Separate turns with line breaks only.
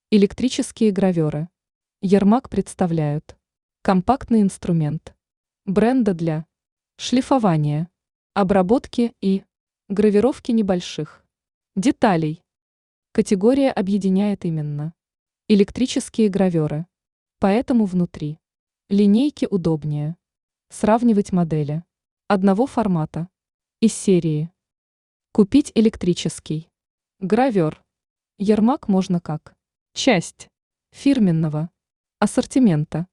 Электрические граверы. Ярмак представляют. Компактный инструмент. Бренда для шлифования, обработки и гравировки небольших деталей. Категория объединяет именно электрические граверы. Поэтому внутри линейки удобнее сравнивать модели одного формата из серии. Купить электрический гравер. Ярмак можно как часть фирменного ассортимента